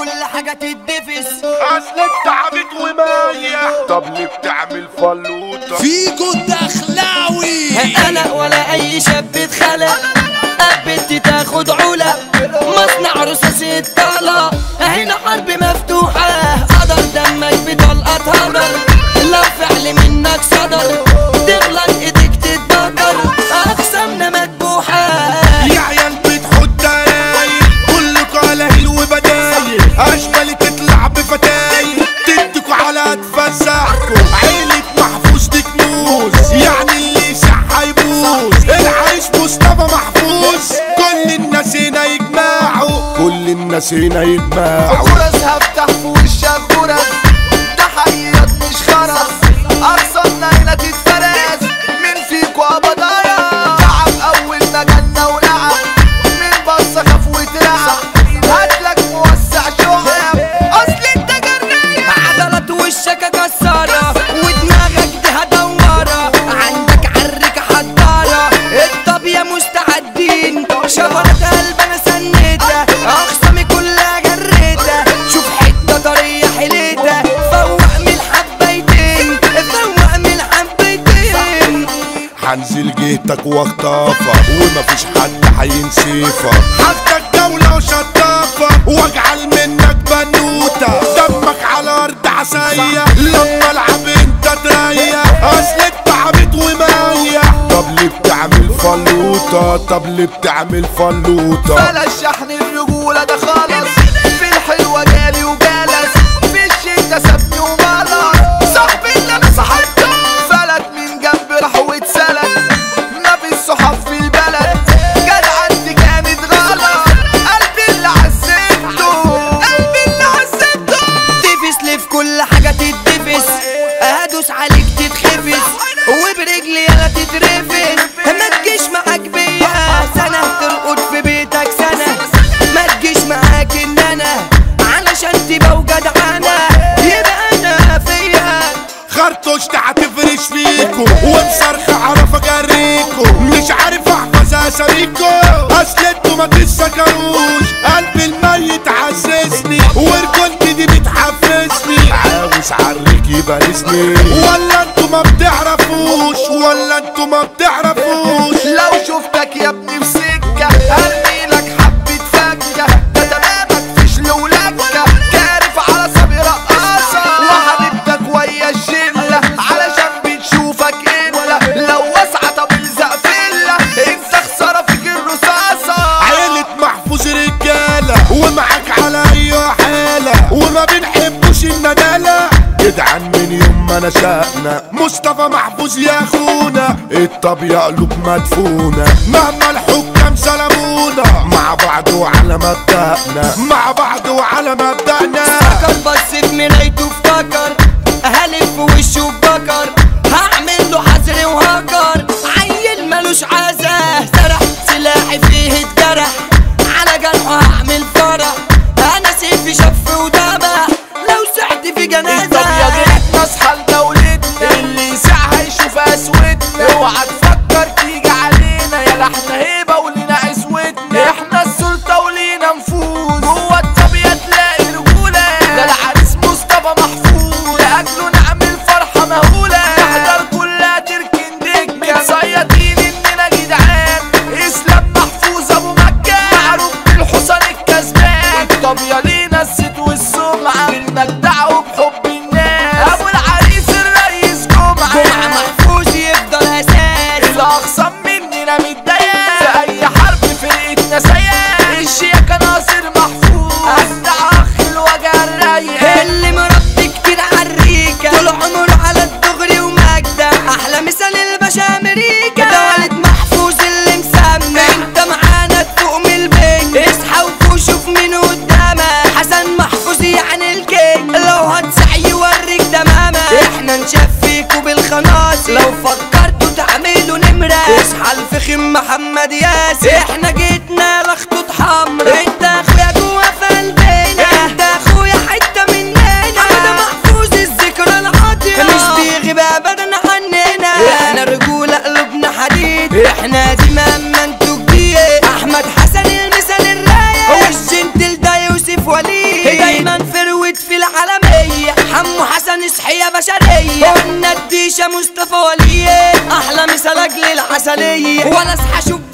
كل حاجة تدفس. اصل انت عبيط ومايع، طب ليه بتعمل فلوطة؟ فيجو الدخلاوي انا ولا اي شاب اتخلق قبلت تاخد علا مصنع رصاص الطلة. هنا حرب مفتوحة قدر دمك بطلقة هدر. لو فعل منك صدر تغلط ايديك تتبدر. اقسامنا مذبوحة يا عيال بتحط درايل كلكوا على هيل وبدايل. اشمالي تطلع بفتايل تدكوا على تفسحكوا. عيلة محفوظ دي كنوز يعني اللي يسح هيبوظ. العيش مصطفى محفوظ كل الناس هنا يجمعوا، كل الناس هنا يجمعوا. فرص هفتح في وشك فرص تحيات مش خرس. اقصدنا هنا تتفرز من فيكوا ابضايا. تعب اول ما جالنا ولعب من بصة خاف وترعب. هاتلك موسع شعب اصل انت جرية. عضلات وشك كسارة ودماغك دي هدورة. عندك عركة حدارة الطبية مستعدين. شفرت قلب انا سنيتها اخصامي كلها جريتها. شوف حتة طرية حليتها فوق من حبيتين فوق من حبيتين. هنزل جهتك واخطافك ومفيش حد هينسيفك. هاخدك جولة وشطافة واجعل منك بنوتة. دمك على ارض عساية لما العب انت تريح. اصل انت عبيط ومايع، طب ليه بتعمل فلوطة؟ طب ليه بتعمل فلوطة؟ بلاش شحن الرجولة ده خالص. في الحلوة جالي وجالس في الشتا سابني ومالص. صاحبي اللي انا صاحبته فلت من جنب راح واتسلت. ما في الصحاب في البلد جدعنتي كانت غلط. قلبي اللي عذبته قلبي اللي عذبته. تفس لي في كل حاجة تدفس. هدوس عليك تتخفس وبرجلي يلا تترفس. ما تجيش معاك بيا سنة ترقد في بيتك سنة. ما تجيش معاك ان انا علشان تبقى وجدعانة يبقى انا فيا. خرطوشت هتفرش فيكو وبصرخ اعرف اجريكو. مش عارف احفظ اساميكو اصل انتو ما تسكروش. قلبي الميت عززني ورجولتي دي بتحفزني. عاوز عريك يبارزني ولا انتو ما بتعرفوش ولا انتو ما بتعرفوش. لو شفتك يا ابني في سكة هرمي لك حبة فكة. ده تمامك فيش لولكة كارف على صبي رقاصة. وحبيبتك ويا الشلة علشان بتشوفك انت. لو واسعة طب الزق فيلا انت خسارة فيك الرصاصة. عيلة محفوظ رجالة ومعاك على اي حالة وما بنحبوش الندالة. جدعان من يوم ما نشأنا مصطفى محفوظ يا اخونا. الطبيعة قلوب مدفونة مهما الحكام سلمونا. مع بعض وعلى مبدأنا مع بعض وعلى مبدأنا. فكر بس في مرايته افتكر هلف في وشه بكر. هعمل له حزر وهكر عيل ملوش عزة. سرح سلاحي فيه اتجرح على جرحه هعمل فرح. انا سيفي شف ودمع لو سعت في جنازة. طب يا جيت نصحى لدولتنا اللي يسعها يشوف اسودنا. اوعى تفكر تيجي علينا يا لحنا هيبة ولينا عزوتنا. احنا السلطة ولينا نفوذ جوه الطبيعة تلاقي رجولة. ده العريس مصطفى محفوظ لاجله نعمل فرحة مهولة. نحضر كلها تركن دكة متصيطين اننا جدعان. اسلام محفوظ ابو مكة معروف بالحصان الكسبان. طب يا لينا الست والسمعة بالمجدع وبحب الناس. ابو العريس الرئيس جمعة محفوظ يفضل اساس. الاخصام مننا متضايق في اي حرب فرقتنا سيئة. الشياكة ناصر محفوظ اجدع اخ الوجع الرايق. اللي مربي كتير عالريكة طول عمره على الدغري ومجدة. احلى مثال الباشا امريكا ده والد محفوظ اللي مسمى. انت معانا تفوق من البنج اصحى وفوق شوف مين قدامك. حسن محفوظ يعني الكينج لو هتسعي يوريك تماما. احنا نشفيكوا بالخناصر لو فكرتوا تعملوا نمرة. اصحى الفخم محمد ياسر احنا جيتنا لخطوط حمرا. انت اخويا جوا في قلبنا انت اخويا حتة مننا. حمد محفوظ الذكرى العاطرة مش بيغيب ابدا عننا. احنا رجولة قلوبنا حديد احنا دي مهما انتوا جديد. احمد حسن المثال الرايق والجنتل ده يوسف وليد. الباشا مصطفى وليه، احلى مثالك للعسلية، وانا اصحى اشوف